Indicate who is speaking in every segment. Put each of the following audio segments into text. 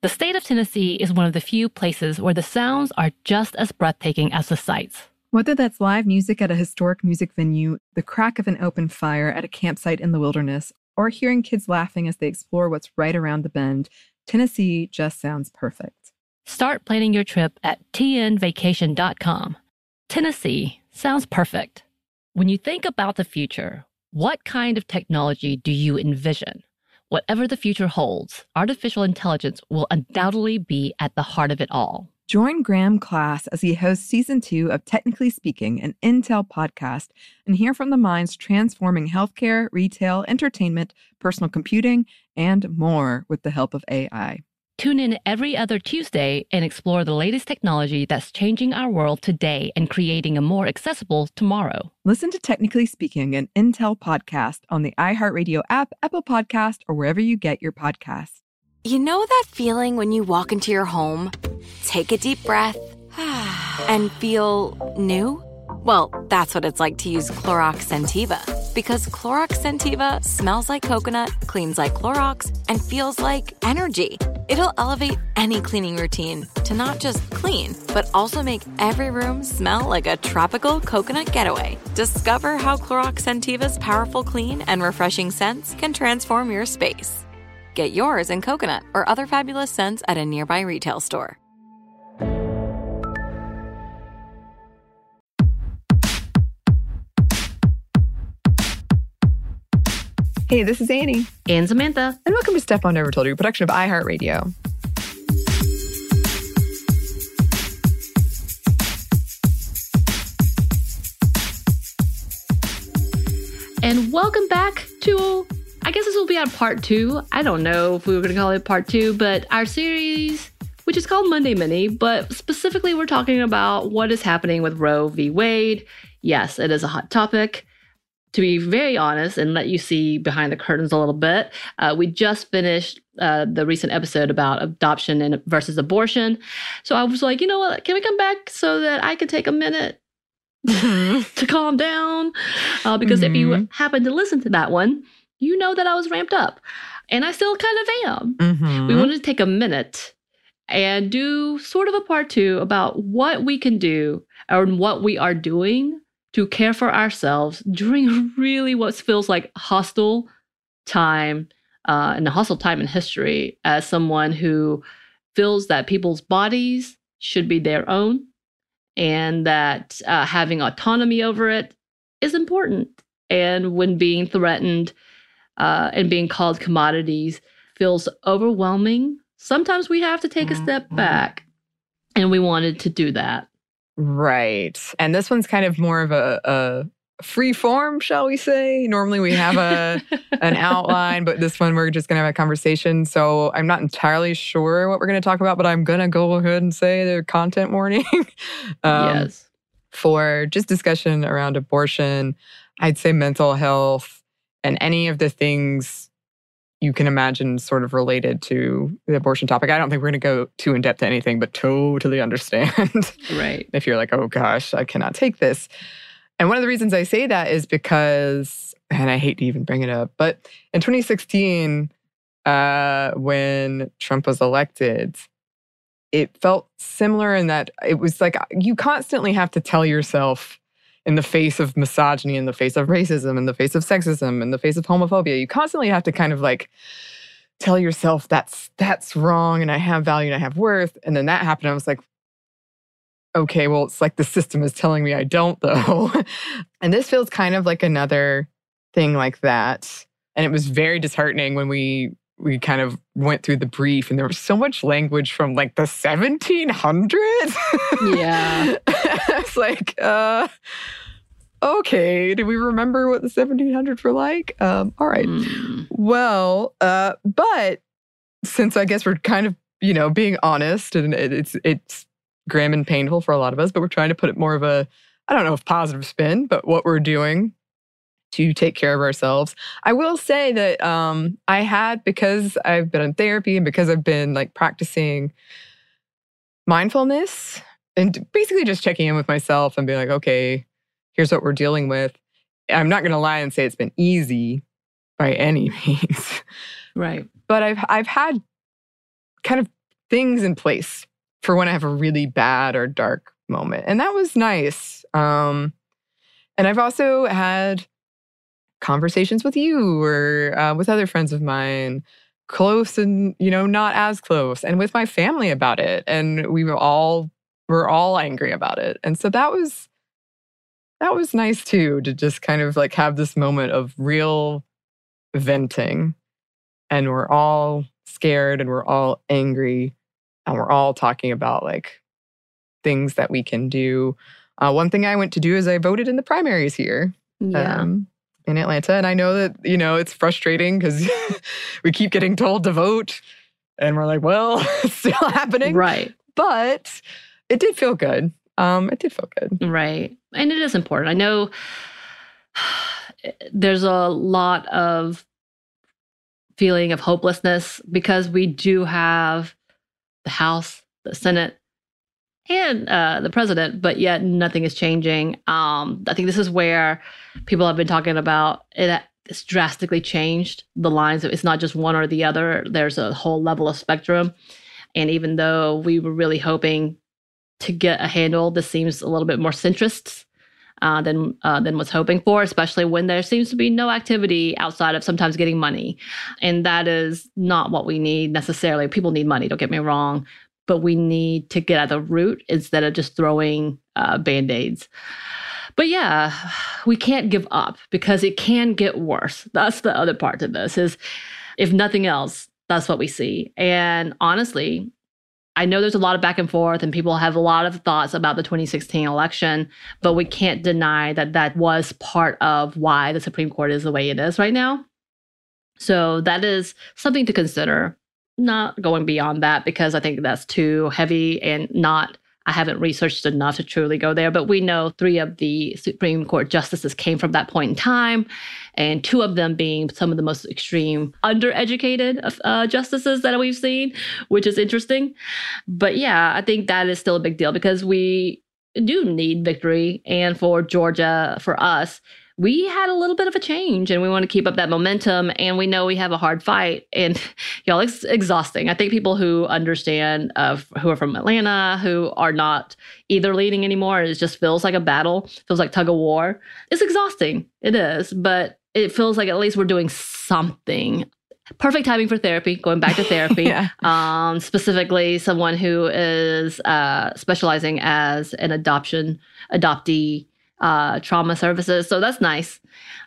Speaker 1: The state of Tennessee is one of the few places where the sounds are just as breathtaking as the sights.
Speaker 2: Whether that's live music at a historic music venue, the crack of an open fire at a campsite in the wilderness, or hearing kids laughing as they explore what's right around the bend, Tennessee just sounds perfect.
Speaker 1: Start planning your trip at tnvacation.com. Tennessee sounds perfect. When you think about the future, what kind of technology do you envision? Whatever the future holds, artificial intelligence will undoubtedly be at the heart of it all.
Speaker 2: Join Graham Class as he hosts Season 2 of Technically Speaking, an Intel podcast, and hear from the minds transforming healthcare, retail, entertainment, personal computing, and more with the help of AI.
Speaker 1: Tune in every other Tuesday and explore the latest technology that's changing our world today and creating a more accessible tomorrow.
Speaker 2: Listen to Technically Speaking, an Intel podcast on the iHeartRadio app, Apple Podcast, or wherever you get your podcasts.
Speaker 3: You know that feeling when you walk into your home, take a deep breath, and feel new? Well, that's what it's like to use Clorox Scentiva. Because Clorox Scentiva smells like coconut, cleans like Clorox, and feels like energy. It'll elevate any cleaning routine to not just clean, but also make every room smell like a tropical coconut getaway. Discover how Clorox Scentiva's powerful clean and refreshing scents can transform your space. Get yours in coconut or other fabulous scents at a nearby retail store.
Speaker 2: Hey, this is Annie.
Speaker 1: And Samantha.
Speaker 2: And welcome to Step On Never Told You, a production of iHeartRadio.
Speaker 1: And welcome back to, I guess this will be our part 2. I don't know if we were going to call it part 2, but our series, which is called Monday Mini, but specifically we're talking about what is happening with Roe v. Wade. Yes, it is a hot topic. To be very honest and let you see behind the curtains a little bit, we just finished the recent episode about adoption and versus abortion. So I was like, you know what, can we come back so that I can take a minute to calm down? Because if you happen to listen to that one, you know that I was ramped up. And I still kind of am. We wanted to take a minute and do sort of a part 2 about what we can do or what we are doing to care for ourselves during really what feels like hostile time, and a hostile time in history, as someone who feels that people's bodies should be their own and that having autonomy over it is important. And when being threatened and being called commodities feels overwhelming, sometimes we have to take a step back. And we wanted to do that.
Speaker 4: Right. And this one's kind of more of a free form, shall we say. Normally we have an outline, but this one we're just going to have a conversation. So I'm not entirely sure what we're going to talk about, but I'm going to go ahead and say the content warning.
Speaker 1: Yes.
Speaker 4: For just discussion around abortion, I'd say mental health and any of the things you can imagine sort of related to the abortion topic. I don't think we're going to go too in-depth to anything, but totally understand.
Speaker 1: Right.
Speaker 4: If you're like, oh gosh, I cannot take this. And one of the reasons I say that is because, and I hate to even bring it up, but in 2016, when Trump was elected, it felt similar in that it was like you constantly have to tell yourself, in the face of misogyny, in the face of racism, in the face of sexism, in the face of homophobia, you constantly have to kind of like tell yourself that's wrong and I have value and I have worth. And then that happened. I was like, okay, well, it's like the system is telling me I don't though. And this feels kind of like another thing like that. And it was very disheartening when we kind of went through the brief and there was so much language from like the 1700s.
Speaker 1: Yeah.
Speaker 4: It's like, okay, do we remember what the 1700s were like? All right. Well, but since I guess we're kind of, being honest and it's grim and painful for a lot of us, but we're trying to put it more of a, I don't know if positive spin, but what we're doing to take care of ourselves. I will say that I had, because I've been in therapy and because I've been like practicing mindfulness and basically just checking in with myself and being like, okay, here's what we're dealing with. I'm not going to lie and say it's been easy by any means.
Speaker 1: Right.
Speaker 4: But I've had kind of things in place for when I have a really bad or dark moment. And that was nice. And I've also had conversations with you or with other friends of mine, close and, not as close, and with my family about it. And we're all angry about it. And so that was nice too, to just kind of like have this moment of real venting. And we're all scared and we're all angry and we're all talking about like things that we can do. One thing I went to do is I voted in the primaries here in Atlanta. And I know that, it's frustrating because we keep getting told to vote and we're like, well, it's still happening.
Speaker 1: Right.
Speaker 4: But it did feel good. It did feel good.
Speaker 1: Right. And it is important. I know there's a lot of feeling of hopelessness because we do have the House, the Senate, and the president, but yet nothing is changing. I think this is where people have been talking about it. It's drastically changed the lines. It's not just one or the other. There's a whole level of spectrum. And even though we were really hoping to get a handle, this seems a little bit more centrist than was hoping for, especially when there seems to be no activity outside of sometimes getting money. And that is not what we need necessarily. People need money, don't get me wrong, but we need to get at the root instead of just throwing Band-Aids. But yeah, we can't give up because it can get worse. That's the other part to this is, if nothing else, that's what we see. And honestly, I know there's a lot of back and forth and people have a lot of thoughts about the 2016 election, but we can't deny that that was part of why the Supreme Court is the way it is right now. So that is something to consider, not going beyond that because I think that's too heavy and I haven't researched enough to truly go there, but we know 3 of the Supreme Court justices came from that point in time, and 2 of them being some of the most extreme undereducated justices that we've seen, which is interesting. But yeah, I think that is still a big deal because we do need victory. And for Georgia, for us, we had a little bit of a change and we want to keep up that momentum. And we know we have a hard fight. And y'all, it's exhausting. I think people who understand, who are from Atlanta, who are not either leading anymore, it just feels like a battle, feels like tug of war. It's exhausting. It is. But it feels like at least we're doing something. Perfect timing for therapy, going back to therapy. Yeah. Specifically, someone who is specializing as an adoptee, trauma services. So that's nice.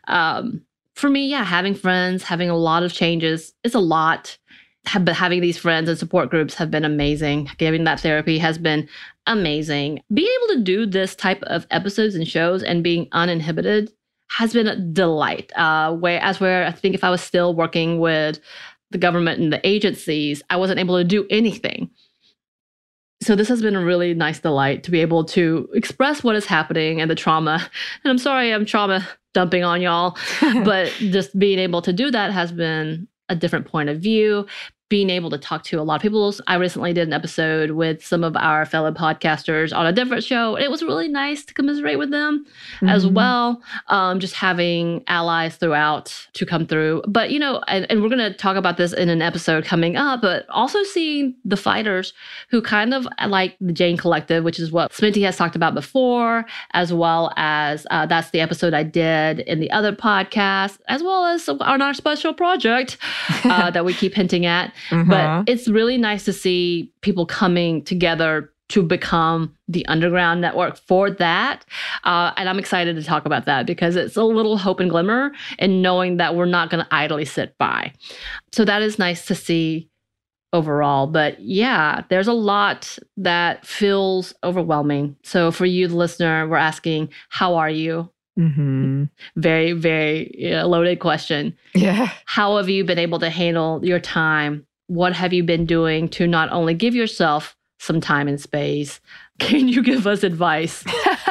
Speaker 1: For me, yeah, having friends, having a lot of changes, it's a lot. But having these friends and support groups have been amazing. Giving that therapy has been amazing. Being able to do this type of episodes and shows and being uninhibited has been a delight. Where I think if I was still working with the government and the agencies, I wasn't able to do anything. So this has been a really nice delight to be able to express what is happening and the trauma. And I'm sorry I'm trauma dumping on y'all, but just being able to do that has been a different point of view. Being able to talk to a lot of people. I recently did an episode with some of our fellow podcasters on a different show. It was really nice to commiserate with them as well. Just having allies throughout to come through. But, and we're going to talk about this in an episode coming up, but also seeing the fighters who kind of like the Jane Collective, which is what Sminty has talked about before, as well as that's the episode I did in the other podcast, as well as on our special project that we keep hinting at. But it's really nice to see people coming together to become the underground network for that. And I'm excited to talk about that because it's a little hope and glimmer and knowing that we're not going to idly sit by. So that is nice to see overall. But yeah, there's a lot that feels overwhelming. So for you, the listener, we're asking, how are you? Very, very loaded question. Yeah. How have you been able to handle your time? What have you been doing to not only give yourself some time and space? Can you give us advice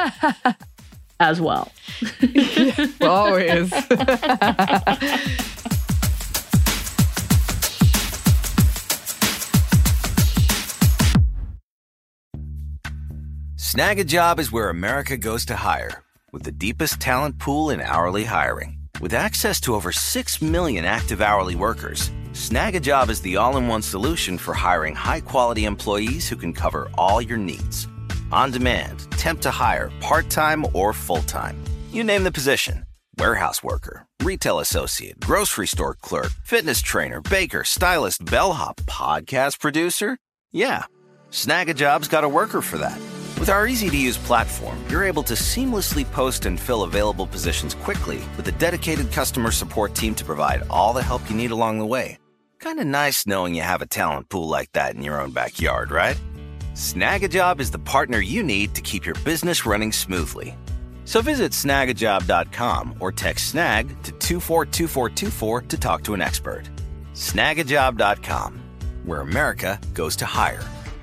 Speaker 1: as well?
Speaker 4: Yeah, always.
Speaker 5: Snag a Job is where America goes to hire, with the deepest talent pool in hourly hiring. With access to over 6 million active hourly workers, Snag a Job is the all-in-one solution for hiring high-quality employees who can cover all your needs. On demand, temp to hire, part-time or full-time. You name the position. Warehouse worker, retail associate, grocery store clerk, fitness trainer, baker, stylist, bellhop, podcast producer. Yeah, Snag a Job's got a worker for that. With our easy-to-use platform, you're able to seamlessly post and fill available positions quickly with a dedicated customer support team to provide all the help you need along the way. Kind of nice knowing you have a talent pool like that in your own backyard, right? Snag a Job is the partner you need to keep your business running smoothly. So visit snagajob.com or text snag to 242424 to talk to an expert. Snagajob.com, where America goes to hire.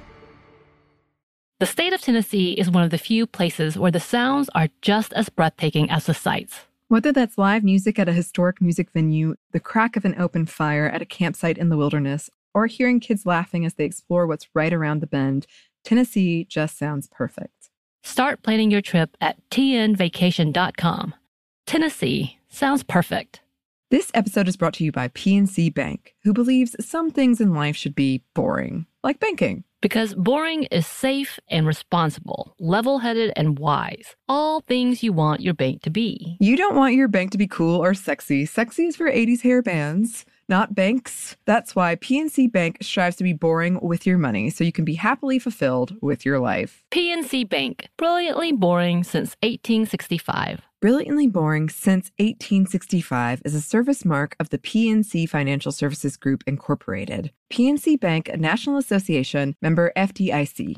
Speaker 1: The state of Tennessee is one of the few places where the sounds are just as breathtaking as the sights.
Speaker 2: Whether that's live music at a historic music venue, the crack of an open fire at a campsite in the wilderness, or hearing kids laughing as they explore what's right around the bend, Tennessee just sounds perfect.
Speaker 1: Start planning your trip at tnvacation.com. Tennessee sounds perfect.
Speaker 2: This episode is brought to you by PNC Bank, who believes some things in life should be boring, like banking.
Speaker 1: Because boring is safe and responsible, level-headed and wise. All things you want your bank to be.
Speaker 2: You don't want your bank to be cool or sexy. Sexy is for 80s hair bands, not banks. That's why PNC Bank strives to be boring with your money so you can be happily fulfilled with your life.
Speaker 1: PNC Bank, brilliantly boring since 1865.
Speaker 2: Brilliantly Boring Since 1865 is a service mark of the PNC Financial Services Group, Incorporated. PNC Bank, a National Association, member FDIC.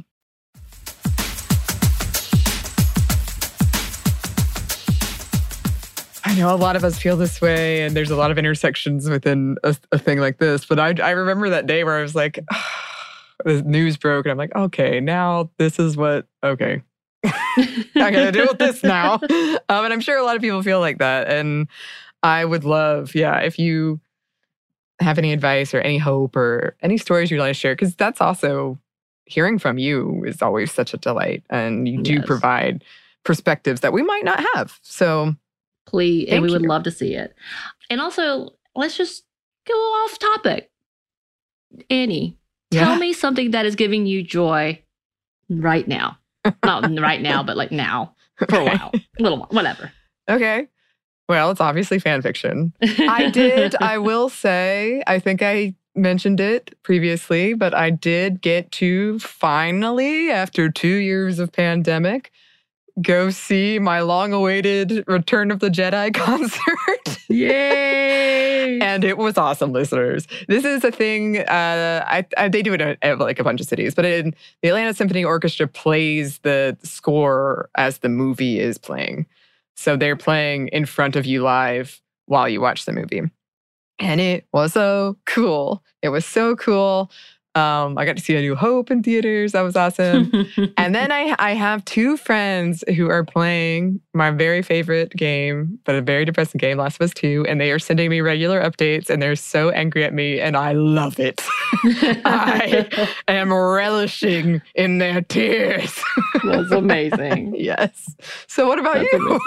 Speaker 4: I know a lot of us feel this way, and there's a lot of intersections within a thing like this. But I remember that day where I was like, the news broke, and I'm like, okay, now this is what, okay. I gotta deal with this now. And I'm sure a lot of people feel like that. And I would love, if you have any advice or any hope or any stories you'd like to share, because that's also, hearing from you is always such a delight. And you do provide perspectives that we might not have. So
Speaker 1: please, and we would love to see it. And also, let's just go off topic. Annie, tell me something that is giving you joy right now. Not right now, but like now for a while, a little while, whatever.
Speaker 4: Okay. Well, it's obviously fan fiction. I will say, I think I mentioned it previously, but I did get to finally, after 2 years of pandemic, go see my long-awaited Return of the Jedi concert.
Speaker 1: Yay!
Speaker 4: And it was awesome, listeners. This is a thing, they do it at like a bunch of cities, but the Atlanta Symphony Orchestra plays the score as the movie is playing. So they're playing in front of you live while you watch the movie. And it was so cool. It was so cool. I got to see A New Hope in theaters. That was awesome. And then I have two friends who are playing my very favorite game, but a very depressing game, Last of Us 2. And they are sending me regular updates, and they're so angry at me, and I love it. I am relishing in their tears.
Speaker 1: That's amazing.
Speaker 4: Yes. So what about you?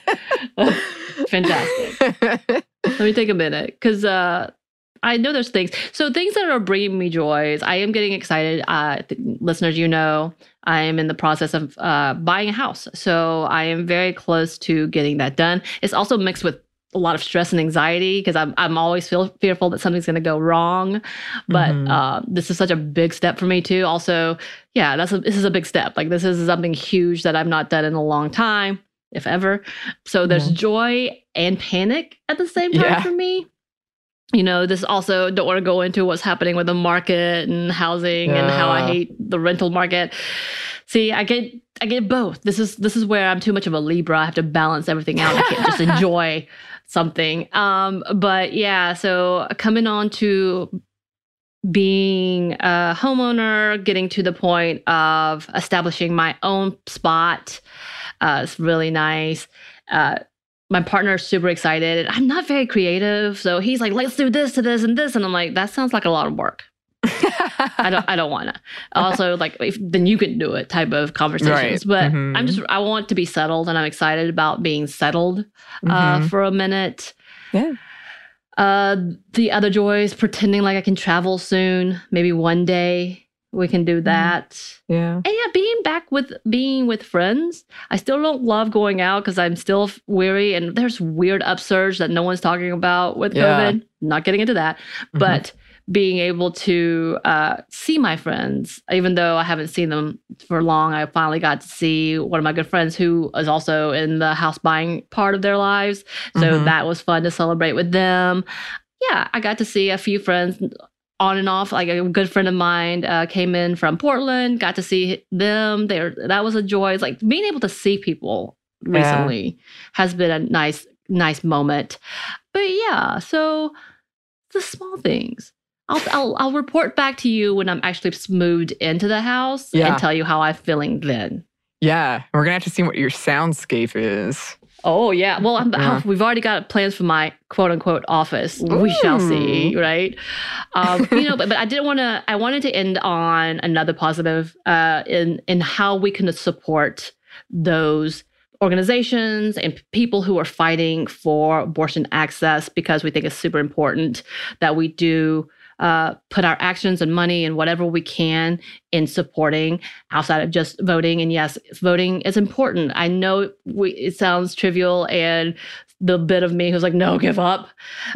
Speaker 1: Fantastic. Let me take a minute, because I know there's things. So things that are bringing me joy is I am getting excited. Listeners, you know, I am in the process of buying a house. So I am very close to getting that done. It's also mixed with a lot of stress and anxiety because I'm always fearful that something's going to go wrong. But this is such a big step for me too. Also, this is a big step. Like this is something huge that I've not done in a long time, if ever. So there's joy and panic at the same time for me. You know, this also, don't want to go into what's happening with the market and housing and how I hate the rental market. See, I get both. This is where I'm too much of a Libra. I have to balance everything out. I can't just enjoy something. But yeah, so coming on to being a homeowner, getting to the point of establishing my own spot, it's really nice. My partner's super excited. I'm not very creative, so he's like, "Let's do this to this and this," and I'm like, "That sounds like a lot of work. I don't want to." Also, like, then you can do it type of conversations. Right. But I want to be settled, and I'm excited about being settled for a minute.
Speaker 2: Yeah.
Speaker 1: The other joys, pretending like I can travel soon. Maybe one day we can do that.
Speaker 4: Yeah.
Speaker 1: And yeah, being with friends. I still don't love going out because I'm still weary, and there's weird upsurge that no one's talking about with COVID. Not getting into that, but being able to see my friends, even though I haven't seen them for long. I finally got to see one of my good friends who is also in the house buying part of their lives. So that was fun to celebrate with them. Yeah, I got to see a few friends on and off. Like a good friend of mine came in from Portland, got to see them there. That was a joy. It's like being able to see people recently has been a nice moment. But yeah, so the small things. I'll report back to you when I'm actually moved into the house and tell you how I'm feeling then.
Speaker 4: Yeah, we're gonna have to see what your soundscape is.
Speaker 1: Oh yeah, well we've already got plans for my quote unquote office. Ooh. We shall see, right? But I didn't want to. I wanted to end on another positive in how we can support those organizations and people who are fighting for abortion access, because we think it's super important that we do put our actions and money and whatever we can in supporting outside of just voting. And yes, voting is important. I know it sounds trivial, and the bit of me who's like, no, give up,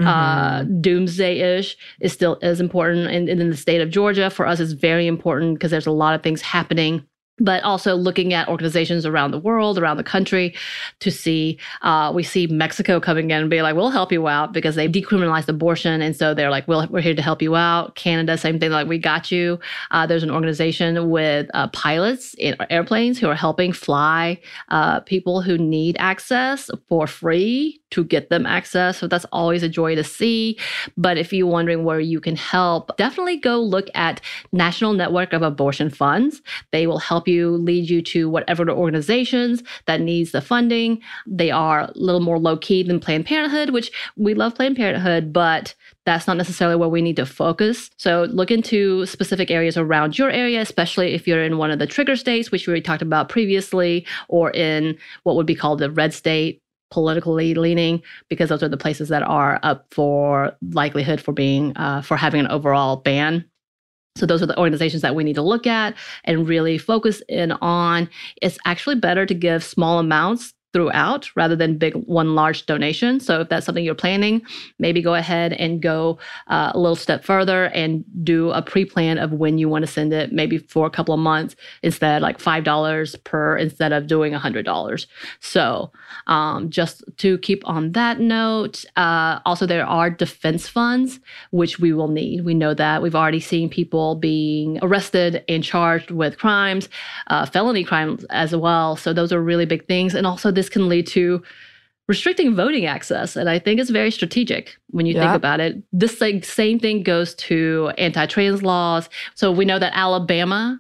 Speaker 1: doomsday-ish, is still is important. And in the state of Georgia, for us, is very important because there's a lot of things happening. But also looking at organizations around the world, around the country, to see, we see Mexico coming in and be like, we'll help you out because they've decriminalized abortion. And so they're like, we're here to help you out. Canada, same thing, like, we got you. There's an organization with pilots in airplanes who are helping fly people who need access for free to get them access. So that's always a joy to see. But if you're wondering where you can help, definitely go look at National Network of Abortion Funds. They will help you, lead you to whatever the organizations that needs the funding. They are a little more low-key than Planned Parenthood, which we love Planned Parenthood, but that's not necessarily where we need to focus. So look into specific areas around your area, especially if you're in one of the trigger states, which we already talked about previously, or in what would be called the red state, politically leaning, because those are the places that are up for likelihood for being for having an overall ban. So those are the organizations that we need to look at and really focus in on. It's actually better to give small amounts throughout rather than one large donation. So if that's something you're planning, maybe go ahead and go a little step further and do a pre-plan of when you want to send it, maybe for a couple of months instead, like $5 per, instead of doing $100. So just to keep on that note, also there are defense funds, which we will need. We know that. We've already seen people being arrested and charged with crimes, felony crimes as well. So those are really big things. And also this can lead to restricting voting access. And I think it's very strategic when you think about it. This same thing goes to anti-trans laws. So we know that Alabama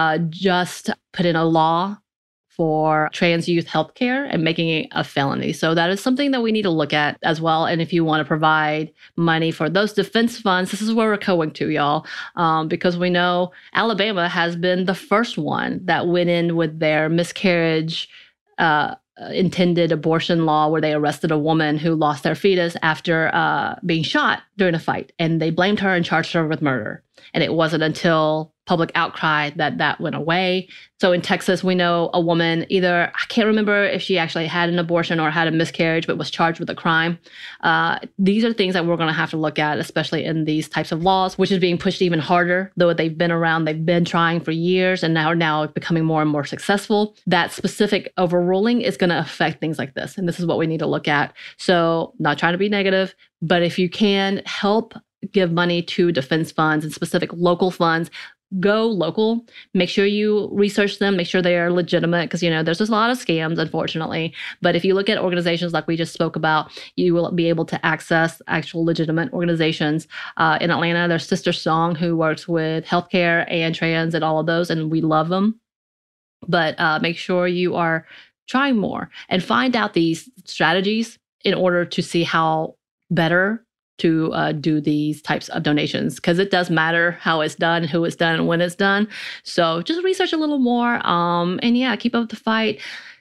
Speaker 1: just put in a law for trans youth healthcare and making it a felony. So that is something that we need to look at as well. And if you want to provide money for those defense funds, this is where we're going to, y'all, because we know Alabama has been the first one that went in with their miscarriage intended abortion law, where they arrested a woman who lost their fetus after being shot during a fight. And they blamed her and charged her with murder. And it wasn't until public outcry that went away. So in Texas, we know a woman, either, I can't remember if she actually had an abortion or had a miscarriage, but was charged with a crime. These are things that we're going to have to look at, especially in these types of laws, which is being pushed even harder, though they've been around, they've been trying for years, and now becoming more and more successful. That specific overruling is going to affect things like this. And this is what we need to look at. So not trying to be negative, but if you can help give money to defense funds and specific local funds, go local. Make sure you research them. Make sure they are legitimate, because, there's just a lot of scams, unfortunately. But if you look at organizations like we just spoke about, you will be able to access actual legitimate organizations. In Atlanta, there's Sister Song, who works with healthcare and trans and all of those, and we love them. But make sure you are trying more and find out these strategies in order to see how better to do these types of donations, because it does matter how it's done, who it's done, and when it's done. So just research a little more. And yeah, keep up the fight.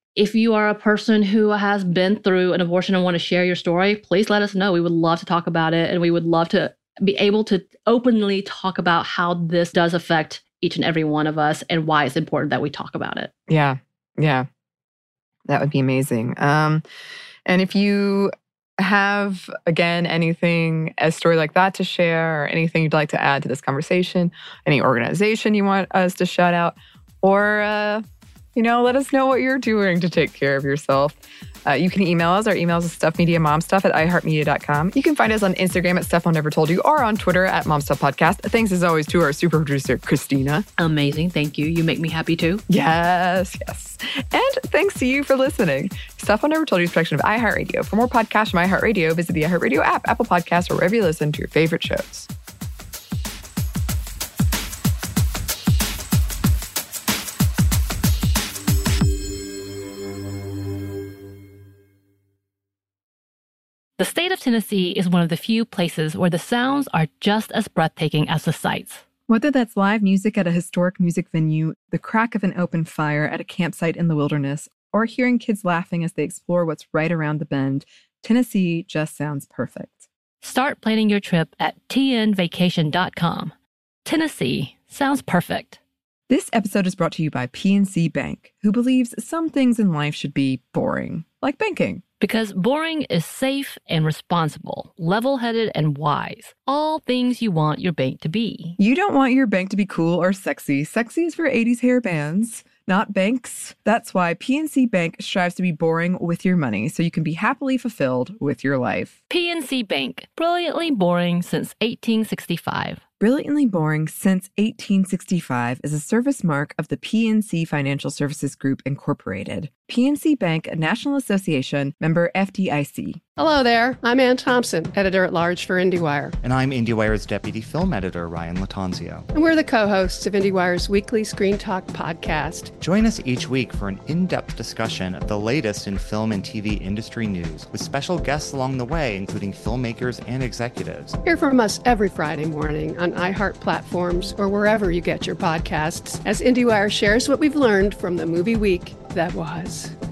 Speaker 1: If you are a person who has been through an abortion and want to share your story, please let us know. We would love to talk about it, and we would love to be able to openly talk about how this does affect each and every one of us and why it's important that we talk about it.
Speaker 4: Yeah. That would be amazing. And if you have, again, a story like that to share, or anything you'd like to add to this conversation, any organization you want us to shout out, or let us know what you're doing to take care of yourself. You can email us. Our email is stuffmediamomstuff@iheartmedia.com. You can find us on Instagram at Stuff Mom Never Told You, or on Twitter at MomStuffPodcast. Thanks as always to our super producer, Christina.
Speaker 1: Amazing. Thank you. You make me happy too.
Speaker 4: Yes. And thanks to you for listening. Stuff Mom Never Told You is a production of iHeartRadio. For more podcasts from iHeartRadio, visit the iHeartRadio app, Apple Podcasts, or wherever you listen to your favorite shows.
Speaker 1: The state of Tennessee is one of the few places where the sounds are just as breathtaking as the sights.
Speaker 2: Whether that's live music at a historic music venue, the crack of an open fire at a campsite in the wilderness, or hearing kids laughing as they explore what's right around the bend, Tennessee just sounds perfect.
Speaker 1: Start planning your trip at tnvacation.com. Tennessee sounds perfect.
Speaker 2: This episode is brought to you by PNC Bank, who believes some things in life should be boring, like banking.
Speaker 1: Because boring is safe and responsible, level-headed and wise. All things you want your bank to be.
Speaker 2: You don't want your bank to be cool or sexy. Sexy is for 80s hair bands, not banks. That's why PNC Bank strives to be boring with your money so you can be happily fulfilled with your life.
Speaker 1: PNC Bank, brilliantly boring since 1865.
Speaker 2: Brilliantly Boring Since 1865 is a service mark of the PNC Financial Services Group, Incorporated. PNC Bank, a National Association, member FDIC.
Speaker 6: Hello there. I'm Ann Thompson, editor-at-large for IndieWire.
Speaker 7: And I'm IndieWire's deputy film editor, Ryan Latanzio.
Speaker 6: And we're the co-hosts of IndieWire's weekly Screen Talk podcast.
Speaker 7: Join us each week for an in-depth discussion of the latest in film and TV industry news, with special guests along the way, including filmmakers and executives.
Speaker 6: Hear from us every Friday morning on iHeart platforms or wherever you get your podcasts, as IndieWire shares what we've learned from the movie week that was.